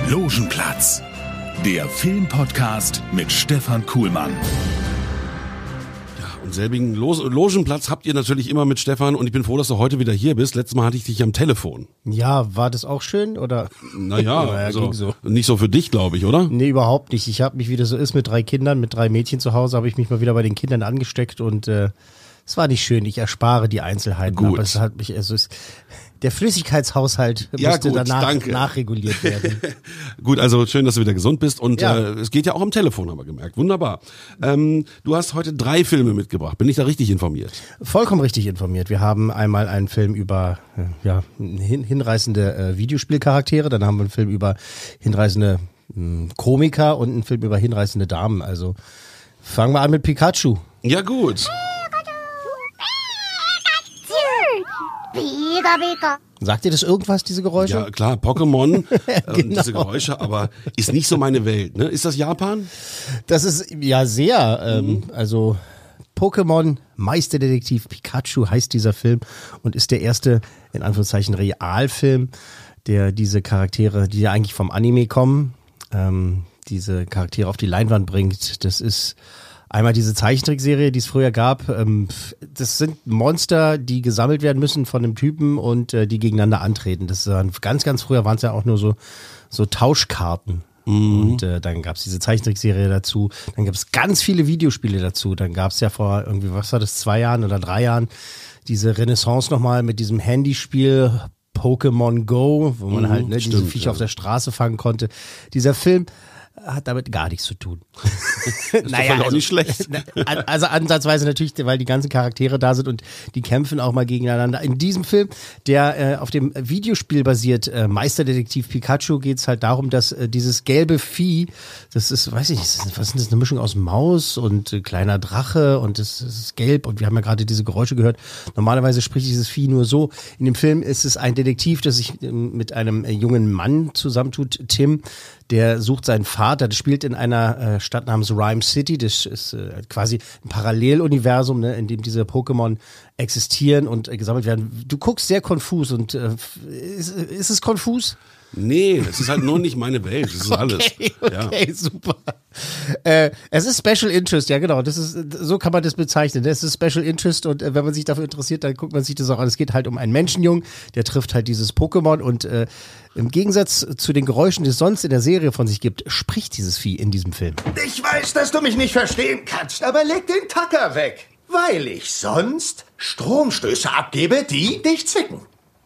Logenplatz, der Filmpodcast mit Stefan Kuhlmann. Und selbigen Logenplatz habt ihr natürlich immer mit Stefan und ich bin froh, dass du heute wieder hier bist. Letztes Mal hatte ich dich am Telefon. Ja, war das auch schön, oder? Naja, ging so. Nicht so für dich, glaube ich, oder? Nee, überhaupt nicht. Ich habe mich, wie das so ist, mit 3 Kindern, mit 3 Mädchen zu Hause, habe ich mich mal wieder bei den Kindern angesteckt und es war nicht schön. Ich erspare die Einzelheiten, Gut. aber es hat mich, der Flüssigkeitshaushalt musste danach nachreguliert werden. Gut, also schön, dass du wieder gesund bist und Ja. es geht ja auch am Telefon, haben wir gemerkt. Wunderbar. Du hast heute 3 Filme mitgebracht. Bin ich da richtig informiert? Vollkommen richtig informiert. Wir haben einmal einen Film über hinreißende Videospielcharaktere, dann haben wir einen Film über hinreißende Komiker und einen Film über hinreißende Damen. Also fangen wir an mit Pikachu. Ja, gut. Sagt ihr das irgendwas, diese Geräusche? Ja, klar, Pokémon, Genau. diese Geräusche, aber ist nicht so meine Welt, ne? Ist das Japan? Das ist ja sehr, also Pokémon Meisterdetektiv Pikachu heißt dieser Film und ist der erste, in Anführungszeichen, Realfilm, der diese Charaktere, die ja eigentlich vom Anime kommen, diese Charaktere auf die Leinwand bringt. Das ist einmal diese Zeichentrickserie, die es früher gab. Das sind Monster, die gesammelt werden müssen von einem Typen und die gegeneinander antreten. Das waren ganz früher waren es ja auch nur so Tauschkarten. Und dann gab es diese Zeichentrickserie dazu. Dann gab es ganz viele Videospiele dazu. Dann gab es ja vor irgendwie, was war das, 2 Jahren oder 3 Jahren, diese Renaissance nochmal mit diesem Handyspiel Pokémon Go, wo man halt diese Viecher auf der Straße fangen konnte. Dieser Film hat damit gar nichts zu tun. Ist doch auch nicht schlecht. Also ansatzweise natürlich, weil die ganzen Charaktere da sind und die kämpfen auch mal gegeneinander. In diesem Film, der auf dem Videospiel basiert, Meisterdetektiv Pikachu, geht's halt darum, dass dieses gelbe Vieh, das ist, weiß ich nicht, was ist das, eine Mischung aus Maus und kleiner Drache und das ist gelb und wir haben ja gerade diese Geräusche gehört. Normalerweise spricht dieses Vieh nur so. In dem Film ist es ein Detektiv, der sich mit einem jungen Mann zusammentut, Tim, der sucht seinen Vater, das spielt in einer Stadt namens Rhyme City, das ist quasi ein Paralleluniversum, ne, in dem diese Pokémon existieren und gesammelt werden. Du guckst sehr konfus und ist es konfus? Nee, es ist halt nur nicht meine Welt, das ist alles. Okay, super. Es ist Special Interest, ja genau, das ist, so kann man das bezeichnen. Es ist Special Interest und wenn man sich dafür interessiert, dann guckt man sich das auch an. Es geht halt um einen Menschenjungen, der trifft halt dieses Pokémon und im Gegensatz zu den Geräuschen, die es sonst in der Serie von sich gibt, spricht dieses Vieh in diesem Film. Ich weiß, dass du mich nicht verstehen kannst, aber leg den Tacker weg, weil ich sonst Stromstöße abgebe, die dich zwicken.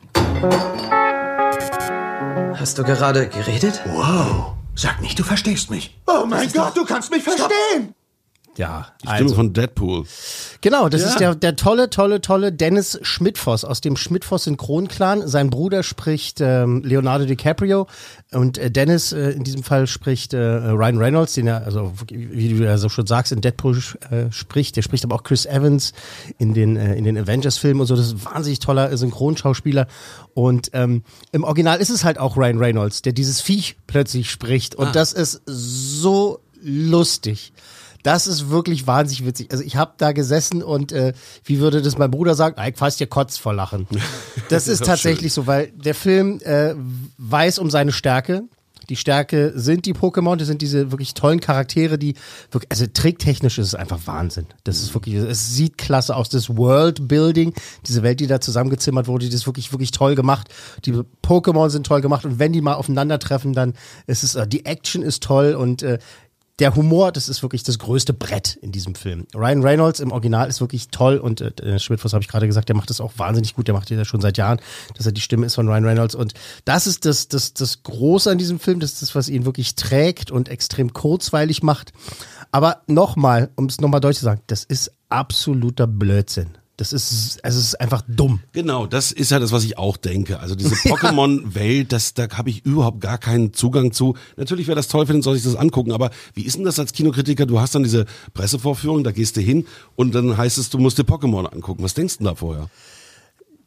Hast du gerade geredet? Wow, sag nicht, du verstehst mich. Oh mein Gott, du kannst mich verstehen. Ja, Die Stimme von Deadpool. Genau, das ist der tolle Dennis Schmidtfoss aus dem Schmidtfoss Synchronclan. Sein Bruder spricht Leonardo DiCaprio und Dennis in diesem Fall spricht Ryan Reynolds, den er, also wie du ja so schon sagst, in Deadpool spricht. Der spricht aber auch Chris Evans in den Avengers-Filmen und so. Das ist ein wahnsinnig toller Synchronschauspieler. Und im Original ist es halt auch Ryan Reynolds, der dieses Viech plötzlich spricht. Und das ist so lustig. Das ist wirklich wahnsinnig witzig. Also ich habe da gesessen und wie würde das mein Bruder sagen? Ich fast dir kotzt vor Lachen. Das ist tatsächlich so, weil der Film weiß um seine Stärke. Die Stärke sind die Pokémon, das sind diese wirklich tollen Charaktere, die wirklich, also tricktechnisch ist es einfach Wahnsinn. Das ist wirklich, es sieht klasse aus, das Worldbuilding, diese Welt, die da zusammengezimmert wurde, die ist wirklich, wirklich toll gemacht. Die Pokémon sind toll gemacht und wenn die mal aufeinandertreffen, dann ist es, die Action ist toll und der Humor, das ist wirklich das größte Brett in diesem Film. Ryan Reynolds im Original ist wirklich toll und Schmidtfoss habe ich gerade gesagt, der macht das auch wahnsinnig gut, der macht das ja schon seit Jahren, dass er die Stimme ist von Ryan Reynolds und das ist das Große an diesem Film, das ist das, was ihn wirklich trägt und extrem kurzweilig macht. Aber nochmal, um es nochmal deutlich zu sagen, das ist absoluter Blödsinn. Es ist einfach dumm. Genau, das ist ja das, was ich auch denke. Also diese Pokémon-Welt, da habe ich überhaupt gar keinen Zugang zu. Natürlich wäre das toll, wenn soll ich das angucken, aber wie ist denn das als Kinokritiker? Du hast dann diese Pressevorführung, da gehst du hin und dann heißt es, du musst dir Pokémon angucken. Was denkst du da vorher?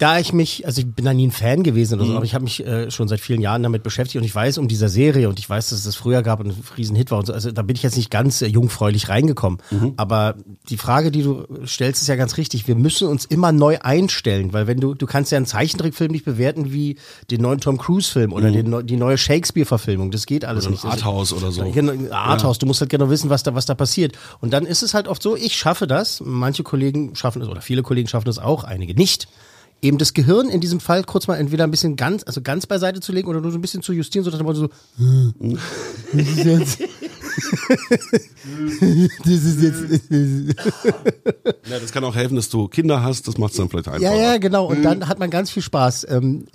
ich bin da nie ein Fan gewesen oder so, aber ich habe mich schon seit vielen Jahren damit beschäftigt und ich weiß um dieser Serie und ich weiß, dass es das früher gab und ein Riesenhit war und so, also da bin ich jetzt nicht ganz jungfräulich reingekommen. Aber die Frage, die du stellst, ist ja ganz richtig. Wir müssen uns immer neu einstellen, weil wenn du kannst ja einen Zeichentrickfilm nicht bewerten wie den neuen Tom Cruise-Film oder die neue Shakespeare-Verfilmung. Das geht alles oder nicht. Arthouse oder so. Arthouse, du musst halt genau wissen, was da passiert. Und dann ist es halt oft so, ich schaffe das, manche Kollegen schaffen es oder viele Kollegen schaffen es auch, einige nicht. Eben das Gehirn in diesem Fall kurz mal entweder ein bisschen ganz beiseite zu legen oder nur so ein bisschen zu justieren, sodass man so das ist jetzt Ja, das kann auch helfen, dass du Kinder hast, das macht es dann vielleicht einfacher. Ja, genau. Und dann hat man ganz viel Spaß.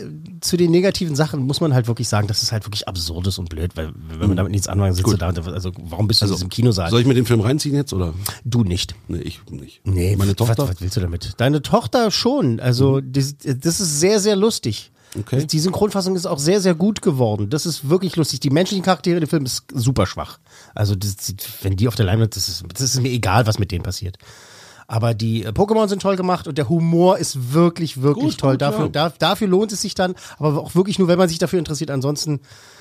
Zu den negativen Sachen muss man halt wirklich sagen, dass es halt wirklich absurd ist und blöd, weil wenn man damit nichts anfangen sitzt du da, also warum bist du in diesem Kinosaal? Soll ich mir den Film reinziehen jetzt, oder? Du nicht. Nee, ich nicht. Nee, meine Tochter? Was willst du damit? Deine Tochter schon. Also das ist sehr, sehr lustig. Okay. Die Synchronfassung ist auch sehr, sehr gut geworden. Das ist wirklich lustig. Die menschlichen Charaktere in dem Film ist super schwach. Also wenn die auf der Leinwand, das ist mir egal, was mit denen passiert. Aber die Pokémon sind toll gemacht und der Humor ist wirklich, wirklich toll. Dafür lohnt es sich dann, aber auch wirklich nur, wenn man sich dafür interessiert. Ansonsten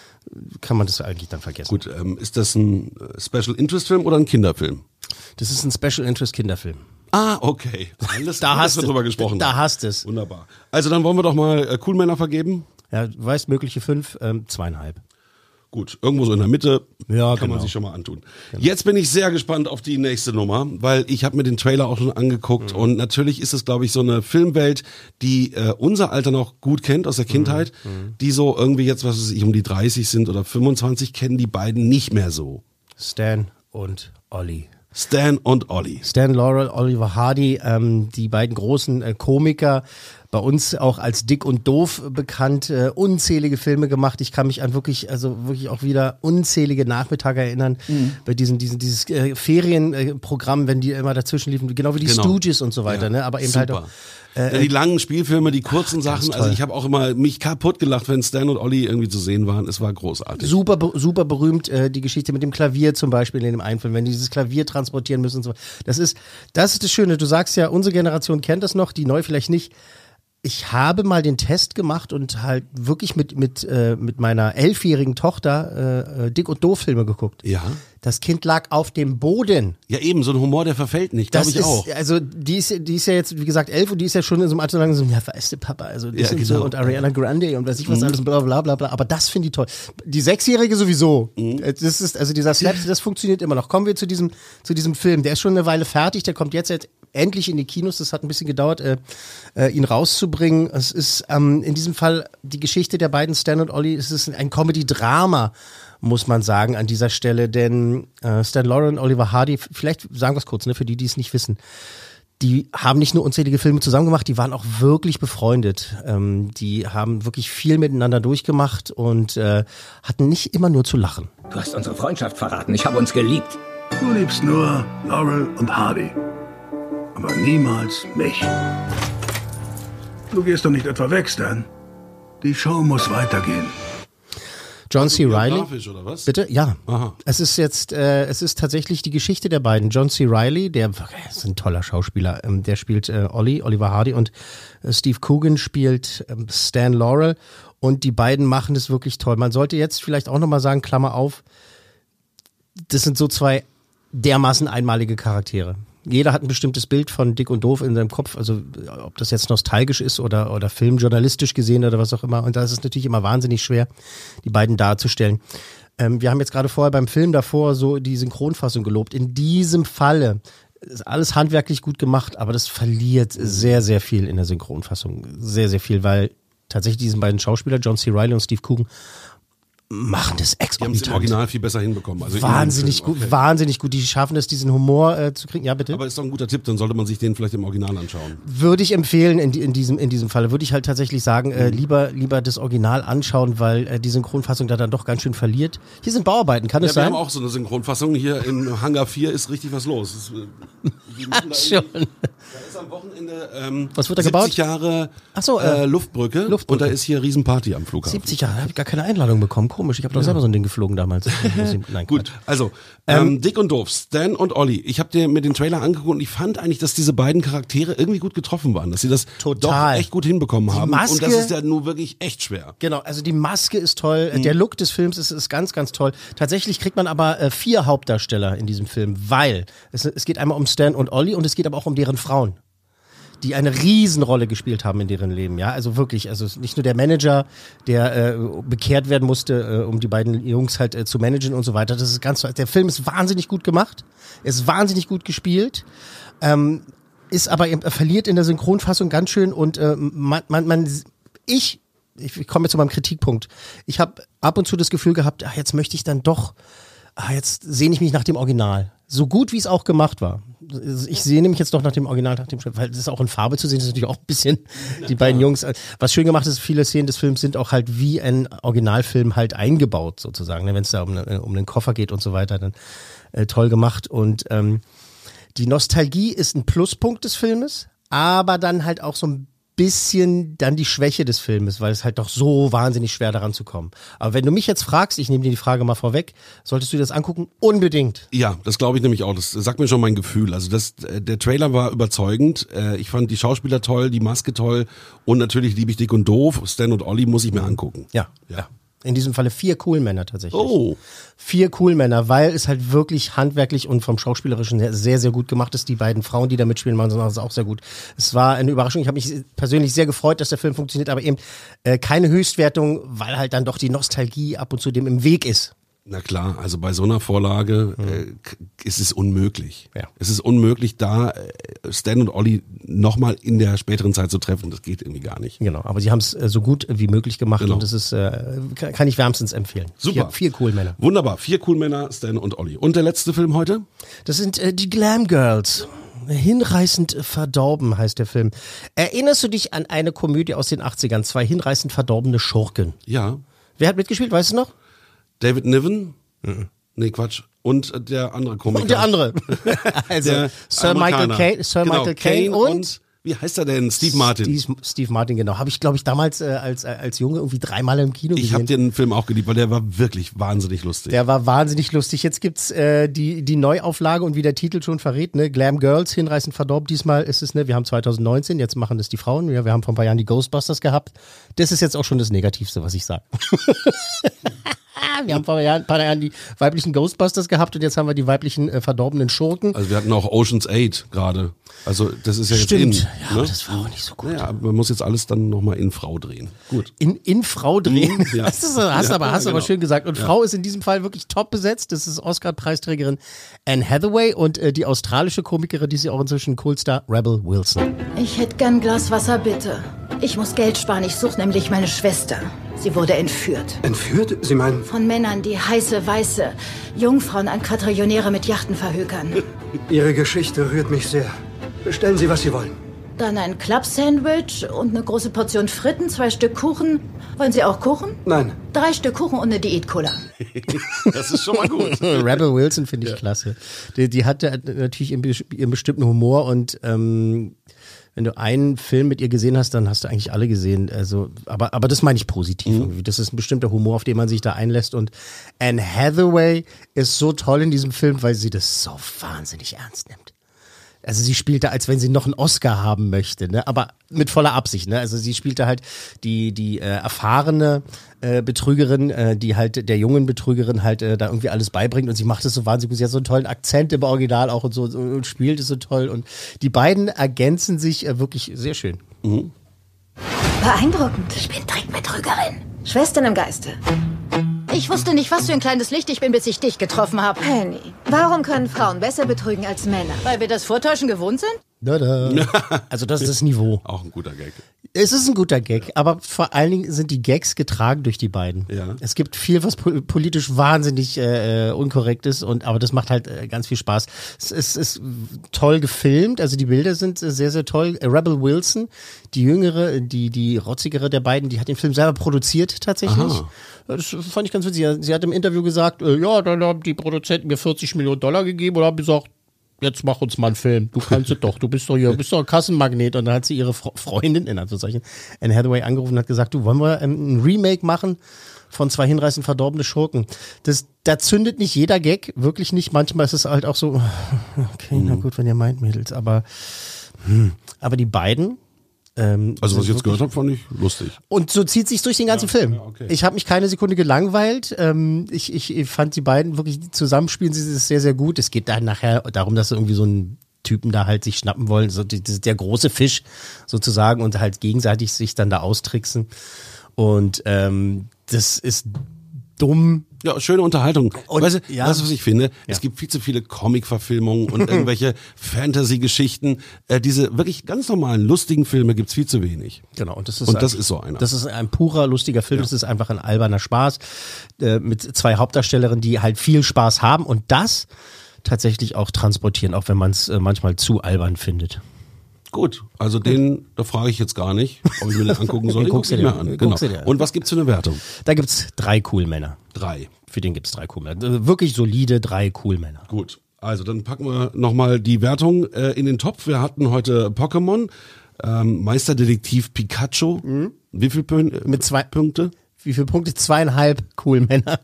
kann man das eigentlich dann vergessen. Gut, ist das ein Special Interest Film oder ein Kinderfilm? Das ist ein Special Interest Kinderfilm. Ah, okay. Alles, Da hast wir du drüber gesprochen. Da hast es. Wunderbar. Also dann wollen wir doch mal Coolmänner vergeben. Ja, du weißt, mögliche 5, 2,5. Gut, irgendwo so in der Mitte Ja, kann man genau. sich schon mal antun. Jetzt bin ich sehr gespannt auf die nächste Nummer, weil ich habe mir den Trailer auch schon angeguckt und natürlich ist es, glaube ich, so eine Filmwelt, die unser Alter noch gut kennt aus der Kindheit, die so irgendwie jetzt, was weiß ich, um die 30 sind oder 25, kennen die beiden nicht mehr so. Stan und Olli. Stan und Olli. Stan Laurel, Oliver Hardy, die beiden großen Komiker, bei uns auch als Dick und Doof bekannt, unzählige Filme gemacht. Ich kann mich an wirklich auch wieder unzählige Nachmittage erinnern, bei dieses Ferienprogramm, wenn die immer dazwischen liefen, genau wie die Stooges und so weiter, ne? Aber eben Super. halt auch Die langen Spielfilme, die kurzen Sachen, toll. also ich habe auch immer mich kaputt gelacht, wenn Stan und Olli irgendwie zu sehen waren. Es war großartig. super berühmt, die Geschichte mit dem Klavier zum Beispiel in dem einen Film, wenn die dieses Klavier transportieren müssen und so. Das ist das Schöne. Du sagst ja, unsere Generation kennt das noch, die neu vielleicht nicht. Ich habe mal den Test gemacht und halt wirklich mit meiner 11-jährigen Tochter Dick und Doof Filme geguckt. Ja. Das Kind lag auf dem Boden. Ja, eben, so ein Humor, der verfällt nicht, glaube ich auch. Also die ist ja jetzt, wie gesagt, 11 und die ist ja schon in so einem Alter lang so, ja, weißt du, Papa, also das sind so und Ariana Grande und weiß ich was alles, bla bla bla bla. Aber das finde ich toll. Die 6-Jährige sowieso. Das ist, also dieser Slapstick, das funktioniert immer noch. Kommen wir zu diesem Film. Der ist schon eine Weile fertig, der kommt jetzt endlich in die Kinos. Das hat ein bisschen gedauert, ihn rauszubringen. Es ist in diesem Fall die Geschichte der beiden, Stan und Olli, es ist ein Comedy-Drama, muss man sagen, an dieser Stelle, denn Stan Laurel und Oliver Hardy, vielleicht sagen wir es kurz, ne, für die es nicht wissen, die haben nicht nur unzählige Filme zusammen gemacht, die waren auch wirklich befreundet. Die haben wirklich viel miteinander durchgemacht und hatten nicht immer nur zu lachen. Du hast unsere Freundschaft verraten. Ich habe uns geliebt. Du liebst nur Laurel und Hardy. Aber niemals mich. Du gehst doch nicht etwa weg, Stan. Die Show muss weitergehen. John C. Reilly. Biografisch, oder was? Bitte? Ja. Aha. Es ist tatsächlich die Geschichte der beiden. John C. Reilly, der ist ein toller Schauspieler, der spielt Oliver Hardy und Steve Coogan spielt Stan Laurel und die beiden machen es wirklich toll. Man sollte jetzt vielleicht auch nochmal sagen, Klammer auf, das sind so zwei dermaßen einmalige Charaktere. Jeder hat ein bestimmtes Bild von Dick und Doof in seinem Kopf, also ob das jetzt nostalgisch ist oder filmjournalistisch gesehen oder was auch immer. Und da ist es natürlich immer wahnsinnig schwer, die beiden darzustellen. Wir haben jetzt gerade vorher beim Film davor so die Synchronfassung gelobt. In diesem Falle ist alles handwerklich gut gemacht, aber das verliert sehr, sehr viel in der Synchronfassung. Sehr, sehr viel, weil tatsächlich diese beiden Schauspieler, John C. Reilly und Steve Coogan, machen das Die haben es im exorbitant. Original viel besser hinbekommen. Also Wahnsinnig gut, okay. wahnsinnig gut. Die schaffen es, diesen Humor zu kriegen. Ja, bitte. Aber ist doch ein guter Tipp, dann sollte man sich den vielleicht im Original anschauen. Würde ich empfehlen in diesem Falle. Würde ich halt tatsächlich sagen, lieber das Original anschauen, weil die Synchronfassung da dann doch ganz schön verliert. Hier sind Bauarbeiten, kann es Ja, wir sein? haben auch so eine Synchronfassung. Hier im Hangar 4 ist richtig was los. Schon. Da ist jetzt am Wochenende was wird da 70 gebaut? Jahre Ach so, Luftbrücke und da ist hier Riesenparty am Flughafen. 70 Jahre, da habe ich gar keine Einladung bekommen. Komisch, ich habe doch selber so ein Ding geflogen damals. Nein, Gut, also Dick und Doof, Stan und Olli. Ich habe dir mit den Trailer angeguckt und ich fand eigentlich, dass diese beiden Charaktere irgendwie gut getroffen waren, dass sie das Total. doch echt gut hinbekommen haben. Maske, und das ist ja nur wirklich echt schwer. Genau, also die Maske ist toll, der Look des Films ist ganz, ganz toll. Tatsächlich kriegt man aber 4 Hauptdarsteller in diesem Film, weil es geht einmal um Stan und Olli und es geht aber auch um deren Frauen, die eine Riesenrolle gespielt haben in deren Leben, ja, also wirklich, also nicht nur der Manager, der bekehrt werden musste, um die beiden Jungs halt zu managen und so weiter, das ist ganz toll. Der Film ist wahnsinnig gut gemacht, er ist wahnsinnig gut gespielt, ist aber, er verliert in der Synchronfassung ganz schön und ich komme jetzt zu meinem Kritikpunkt. Ich habe ab und zu das Gefühl gehabt, jetzt möchte ich dann doch, jetzt sehne ich mich nach dem Original. So gut wie es auch gemacht war. Ich sehne mich jetzt doch nach dem Original, weil das ist auch in Farbe zu sehen, das ist natürlich auch ein bisschen die beiden Jungs. Was schön gemacht ist, viele Szenen des Films sind auch halt wie ein Originalfilm halt eingebaut sozusagen. Wenn es da um den Koffer geht und so weiter, dann toll gemacht. Und die Nostalgie ist ein Pluspunkt des Filmes, aber dann halt auch so ein bisschen dann die Schwäche des Filmes, weil es halt doch so wahnsinnig schwer daran zu kommen. Aber wenn du mich jetzt fragst, ich nehme dir die Frage mal vorweg, solltest du dir das angucken? Unbedingt. Ja, das glaube ich nämlich auch. Das sagt mir schon mein Gefühl. Also der Trailer war überzeugend. Ich fand die Schauspieler toll, die Maske toll und natürlich liebe ich Dick und Doof. Stan und Olli muss ich mir angucken. Ja. In diesem Falle 4 Coolmänner tatsächlich. Oh. 4 Coolmänner, weil es halt wirklich handwerklich und vom Schauspielerischen her sehr, sehr gut gemacht ist. Die beiden Frauen, die da mitspielen, machen das auch sehr gut. Es war eine Überraschung. Ich habe mich persönlich sehr gefreut, dass der Film funktioniert, aber eben keine Höchstwertung, weil halt dann doch die Nostalgie ab und zu dem im Weg ist. Na klar, also bei so einer Vorlage ist es unmöglich. Ja. Es ist unmöglich, da Stan und Olli nochmal in der späteren Zeit zu treffen. Das geht irgendwie gar nicht. Genau, aber sie haben es so gut wie möglich gemacht Genau. und das ist, kann ich wärmstens empfehlen. Super. 4 Coolmänner. Wunderbar, 4 Coolmänner, Stan und Olli. Und der letzte Film heute? Das sind die Glam Girls. Hinreißend verdorben heißt der Film. Erinnerst du dich an eine Komödie aus den 80ern? 2 hinreißend verdorbene Schurken. Ja. Wer hat mitgespielt, weißt du noch? David Niven? Nee, Quatsch. Und der andere Komiker. Und der andere. Also Der Sir Amerikaner. Michael Caine und wie heißt er denn? Steve Martin. Steve Martin, genau. Habe ich, glaube ich, damals als Junge irgendwie 3-mal im Kino gesehen. Ich habe den Film auch geliebt, weil der war wirklich wahnsinnig lustig. Der war wahnsinnig lustig. Jetzt gibt's die Neuauflage und wie der Titel schon verrät, ne, Glam Girls, hinreißend verdorben. Diesmal ist es, ne, wir haben 2019, jetzt machen das die Frauen. Ja, wir haben vor ein paar Jahren die Ghostbusters gehabt. Das ist jetzt auch schon das Negativste, was ich sage. Wir haben vor ein paar Jahren die weiblichen Ghostbusters gehabt und jetzt haben wir die weiblichen verdorbenen Schurken. Also wir hatten auch Ocean's 8 gerade. Also das ist ja jetzt in. Ja, ne? aber das war auch nicht so gut. Ja, aber man muss jetzt alles dann nochmal in Frau drehen. Gut. In Frau drehen. Ja. Hast aber genau. schön gesagt. Und Frau ist in diesem Fall wirklich top besetzt. Das ist Oscar-Preisträgerin Anne Hathaway und die australische Komikerin, die sie auch inzwischen Kultstar Rebel Wilson. Ich hätte gern ein Glas Wasser, bitte. Ich muss Geld sparen. Ich suche nämlich meine Schwester. Sie wurde entführt. Entführt? Sie meinen... Von Männern, die heiße, weiße Jungfrauen an Quadrillionäre mit Yachten verhökern. Ihre Geschichte rührt mich sehr. Bestellen Sie, was Sie wollen. Dann ein Club-Sandwich und eine große Portion Fritten, 2 Stück Kuchen. Wollen Sie auch Kuchen? Nein. 3 Stück Kuchen und eine Diät-Cola. Das ist schon mal gut. Rebel Wilson finde ich klasse. Die hatte natürlich ihren bestimmten Humor und wenn du einen Film mit ihr gesehen hast, dann hast du eigentlich alle gesehen. Also, aber das meine ich positiv irgendwie. Das ist ein bestimmter Humor, auf den man sich da einlässt. Und Anne Hathaway ist so toll in diesem Film, weil sie das so wahnsinnig ernst nimmt. Also sie spielte, als wenn sie noch einen Oscar haben möchte, ne? Aber mit voller Absicht, ne? Also sie spielte halt die erfahrene Betrügerin, die halt der jungen Betrügerin halt da irgendwie alles beibringt und sie macht es so wahnsinnig gut. Sie hat so einen tollen Akzent im Original auch und so und spielt es so toll und die beiden ergänzen sich wirklich sehr schön. Mhm. Beeindruckend. Ich bin Trickbetrügerin. Schwestern im Geiste. Ich wusste nicht, was für ein kleines Licht ich bin, bis ich dich getroffen habe. Penny, warum können Frauen besser betrügen als Männer? Weil wir das Vortäuschen gewohnt sind? Also das ist das Niveau. Auch ein guter Gag. Es ist ein guter Gag, aber vor allen Dingen sind die Gags getragen durch die beiden. Ja. Es gibt viel, was politisch wahnsinnig unkorrekt ist, aber das macht halt ganz viel Spaß. Es ist toll gefilmt, also die Bilder sind sehr, sehr toll. Rebel Wilson, die jüngere, die rotzigere der beiden, die hat den Film selber produziert tatsächlich. Aha. Das fand ich ganz witzig. Sie hat im Interview gesagt, ja, dann haben die Produzenten mir $40 Millionen gegeben und haben gesagt, jetzt mach uns mal einen Film. Du kannst es doch. Du bist doch ein Kassenmagnet. Und dann hat sie ihre Freundin, in Anführungszeichen, Anne Hathaway, angerufen und hat gesagt, du, wollen wir ein Remake machen von 2 hinreißend verdorbene Schurken? Da zündet nicht jeder Gag, wirklich nicht. Manchmal ist es halt auch so, okay, na gut, wenn ihr meint, Mädels. Aber die beiden, also was ich jetzt gehört habe, fand ich lustig. Und so zieht sich durch den ganzen Film. Ja, okay. Ich habe mich keine Sekunde gelangweilt. Ich fand die beiden wirklich zusammenspielen, sie ist sehr, sehr gut. Es geht dann nachher darum, dass sie irgendwie so einen Typen da halt sich schnappen wollen, so der große Fisch sozusagen und halt gegenseitig sich dann da austricksen. Und das ist dumm. Ja, schöne Unterhaltung. Und, weißt du, ja. was ich finde? Ja. Es gibt viel zu viele Comic-Verfilmungen und irgendwelche Fantasy-Geschichten. Diese wirklich ganz normalen, lustigen Filme gibt's viel zu wenig. Genau. Und das ist so einer. Das ist ein purer, lustiger Film. Das ist einfach ein alberner Spaß mit 2 Hauptdarstellerinnen, die halt viel Spaß haben und das tatsächlich auch transportieren, auch wenn man es manchmal zu albern findet. Gut, also da frage ich jetzt gar nicht, ob ich mir den angucken soll. Den guckst du dir an. Genau. Und was gibt's für eine Wertung? Da gibt's 3 Cool-Männer. 3. Für den gibt's 3 Cool-Männer. Wirklich solide 3 Cool-Männer. Gut, also dann packen wir nochmal die Wertung in den Topf. Wir hatten heute Pokémon, Meisterdetektiv Pikachu. Wie viele Punkte? Mit 2 Punkte? Wie viele Punkte? 2,5 Cool-Männer.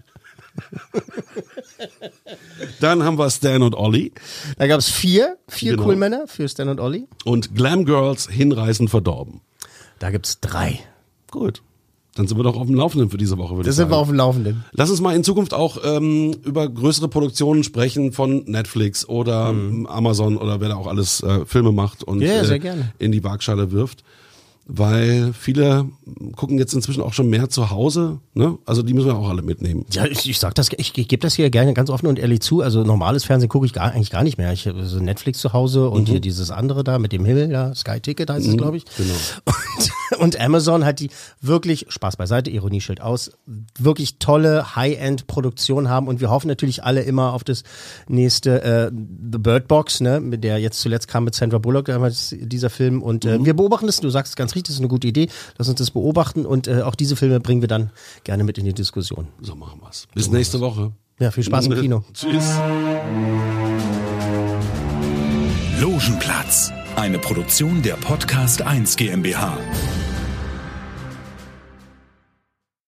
Dann haben wir Stan und Ollie. Da gab's 4 Genau. Cool-Männer für Stan und Ollie. Und Glam Girls, hinreißend verdorben. Da gibt's 3. Gut. Dann sind wir doch auf dem Laufenden für diese Woche, würde ich Das sagen. sind wir auf dem Laufenden. Lass uns mal in Zukunft auch über größere Produktionen sprechen von Netflix oder Amazon oder wer da auch alles Filme macht und sehr gerne. in die Waagschale wirft. Weil viele gucken jetzt inzwischen auch schon mehr zu Hause, ne? Also die müssen wir auch alle mitnehmen. Ja, ich sag das, ich gebe das hier gerne ganz offen und ehrlich zu. Also normales Fernsehen gucke ich eigentlich gar nicht mehr. Ich habe so Netflix zu Hause und hier dieses andere da mit dem Himmel, ja, Sky Ticket heißt es, glaube ich. Genau. Und Amazon hat die wirklich, Spaß beiseite, Ironieschild aus, wirklich tolle High-End-Produktion haben und wir hoffen natürlich alle immer auf das nächste The Bird Box, ne, mit der jetzt zuletzt kam mit Sandra Bullock, damals dieser Film und wir beobachten das, du sagst ganz richtig, das ist eine gute Idee, lass uns das beobachten und auch diese Filme bringen wir dann gerne mit in die Diskussion. So machen wir's. Bis nächste Woche. Ja, viel Spaß im Kino. Tschüss. Logenplatz, eine Produktion der Podcast 1 GmbH.